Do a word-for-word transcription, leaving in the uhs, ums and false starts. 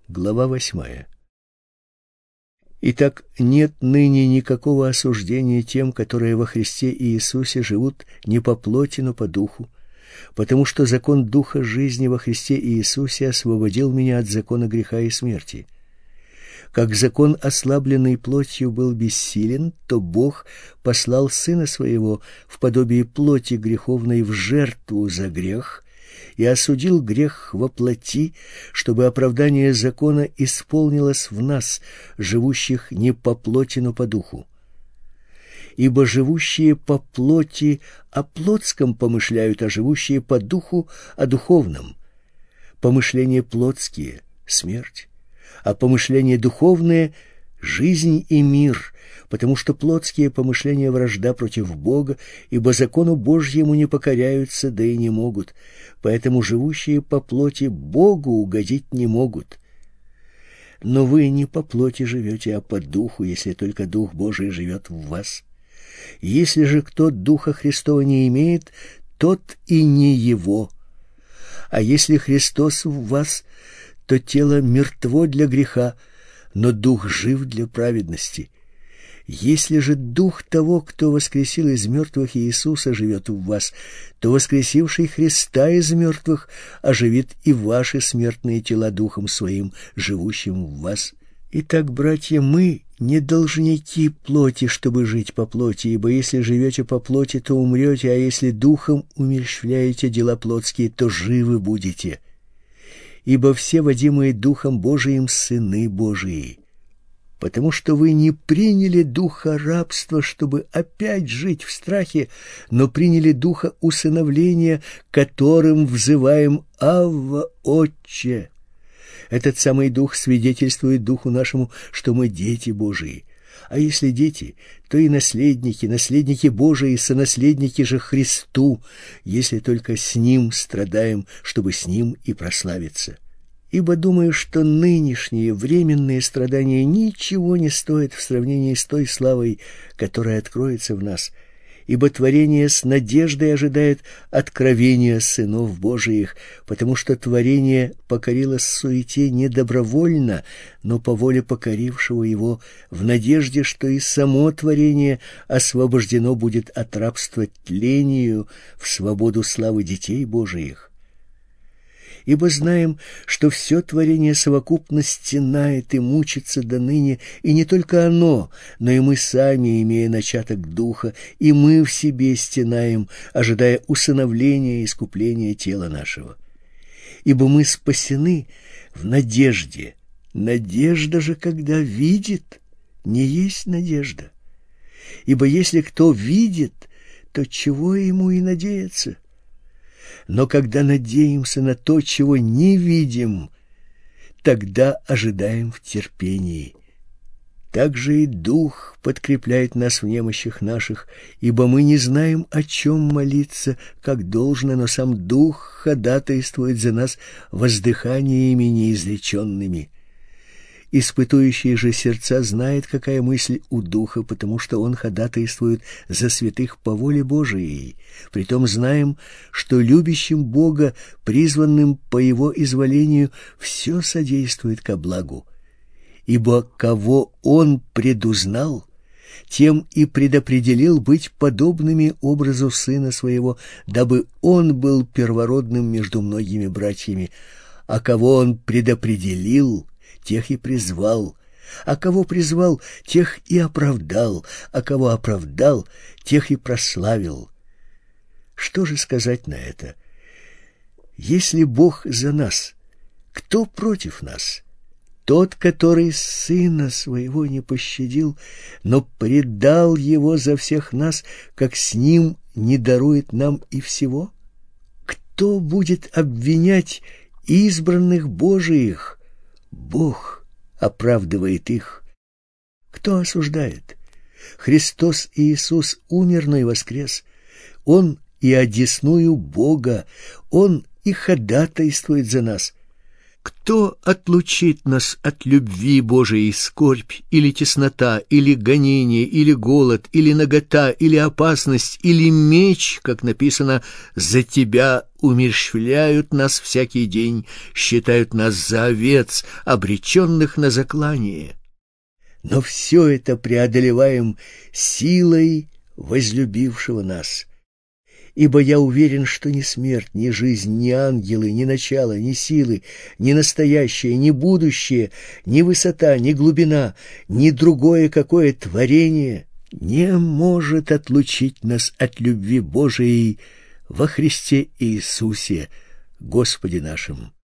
глава восьмая. Итак, нет ныне никакого осуждения тем, которые во Христе Иисусе живут не по плоти, но по духу, потому что закон Духа жизни во Христе Иисусе освободил меня от закона греха и смерти. Как закон, ослабленный плотью, был бессилен, то Бог послал Сына Своего в подобие плоти греховной в жертву за грех и осудил грех во плоти, чтобы оправдание закона исполнилось в нас, живущих не по плоти, но по духу. Ибо живущие по плоти о плотском помышляют, а живущие по духу о духовном. Помышления плотские — смерть, а помышления духовные — жизнь и мир, потому что плотские помышления — вражда против Бога, ибо закону Божьему не покоряются, да и не могут, поэтому живущие по плоти Богу угодить не могут. Но вы не по плоти живете, а по духу, если только Дух Божий живет в вас. Если же кто Духа Христова не имеет, тот и не его. А если Христос в вас, то тело мертво для греха, но дух жив для праведности. Если же дух того, кто воскресил из мертвых Иисуса, живет в вас, то воскресивший Христа из мертвых оживит и ваши смертные тела духом своим, живущим в вас. Итак, братья, мы не должники плоти, чтобы жить по плоти, ибо если живете по плоти, то умрете, а если духом умерщвляете дела плотские, то живы будете. Ибо все, водимые Духом Божиим, сыны Божии. Потому что вы не приняли духа рабства, чтобы опять жить в страхе, но приняли духа усыновления, которым взываем «Авва, Отче». Этот самый дух свидетельствует духу нашему, что мы дети Божии. А если дети, то и наследники, наследники Божии, сонаследники же Христу, если только с Ним страдаем, чтобы с Ним и прославиться. Ибо думаю, что нынешние временные страдания ничего не стоят в сравнении с той славой, которая откроется в нас. Ибо творение с надеждой ожидает откровения сынов Божиих, потому что творение покорилось суете не добровольно, но по воле покорившего его, в надежде, что и само творение освобождено будет от рабства тлению в свободу славы детей Божиих. Ибо знаем, что все творение совокупно стенает и мучится до ныне, и не только оно, но и мы сами, имея начаток духа, и мы в себе стенаем, ожидая усыновления и искупления тела нашего. Ибо мы спасены в надежде. Надежда же, когда видит, не есть надежда. Ибо если кто видит, то чего ему и надеяться? Но когда надеемся на то, чего не видим, тогда ожидаем в терпении. Также и Дух подкрепляет нас в немощах наших, ибо мы не знаем, о чем молиться, как должно, но сам Дух ходатайствует за нас воздыханиями неизреченными. Испытующий же сердца знает, какая мысль у Духа, потому что он ходатайствует за святых по воле Божией. Притом знаем, что любящим Бога, призванным по Его изволению, все содействует ко благу. Ибо кого Он предузнал, тем и предопределил быть подобными образу Сына Своего, дабы Он был первородным между многими братьями. А кого Он предопределил, тех и призвал, а кого призвал, тех и оправдал, а кого оправдал, тех и прославил. Что же сказать на это? Если Бог за нас, кто против нас? Тот, который Сына Своего не пощадил, но предал Его за всех нас, как с Ним не дарует нам и всего? Кто будет обвинять избранных Божиих? Бог оправдывает их. Кто осуждает? Христос Иисус умер, но и воскрес. Он и одесную Бога, Он и ходатайствует за нас. Кто отлучит нас от любви Божией? Скорбь, или теснота, или гонение, или голод, или нагота, или опасность, или меч, как написано: «За тебя умерщвляют нас всякий день, считают нас за овец, обреченных на заклание». Но все это преодолеваем силой возлюбившего нас. Ибо я уверен, что ни смерть, ни жизнь, ни ангелы, ни начало, ни силы, ни настоящее, ни будущее, ни высота, ни глубина, ни другое какое творение не может отлучить нас от любви Божией во Христе Иисусе, Господе нашим.